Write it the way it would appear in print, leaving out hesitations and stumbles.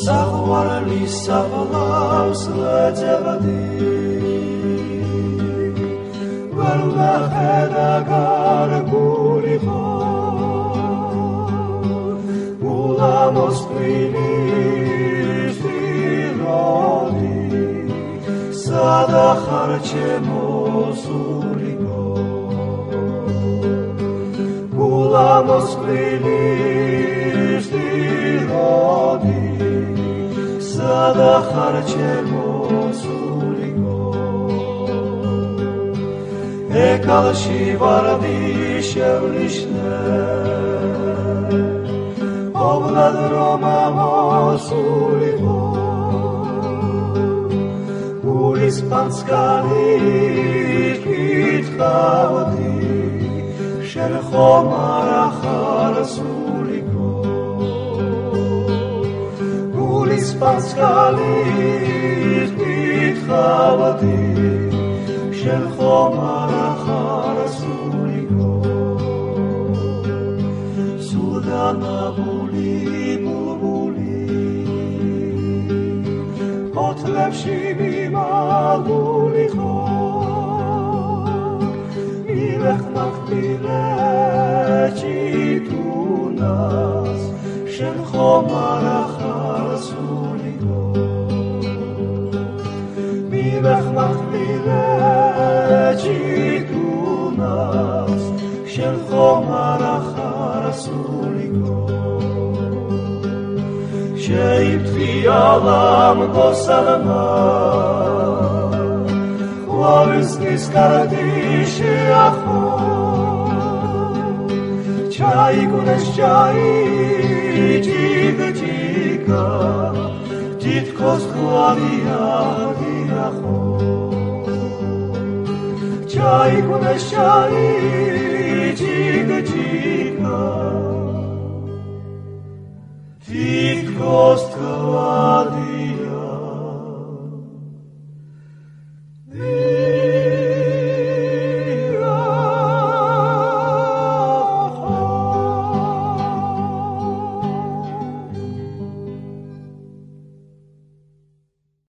საყვარლის საფლავს ლეძებდი ვერ ვახედა გარგული ხარ ულამოსყვილის ტიროდი სადა ხარ ჩემო სულიკო ულამოსყვილის ტიროდი სადა ხარ ჩემო სულიკო ეკალში ვარდი შევნიშნე ობლად რომ ამოსულიყო გულის პანსკალი კითხავდი შენ ხომ არა ხარ სულიკო გულის პანსკალი კითხავდი შენ ხომ არა ხარ სულიკო სუდანაბული ბულბული ფოთლებში მიმალული ხარ მივეხმართილე ჭიტუნას შენ ხომ არა ხარ სულიკო მივეხმართილე ჭიტუნას შენ ხომ არა ხარ სულიკო შეიფრიალამ გოსალმა ხვავისნის კარდი შეახო ჩაიგუნეს ჩაი ჭიგჭიგა თითქოს ხვავია დიახო ჩაიგუნეს ჩაი ჭიგჭიგა თითქოს ხვავია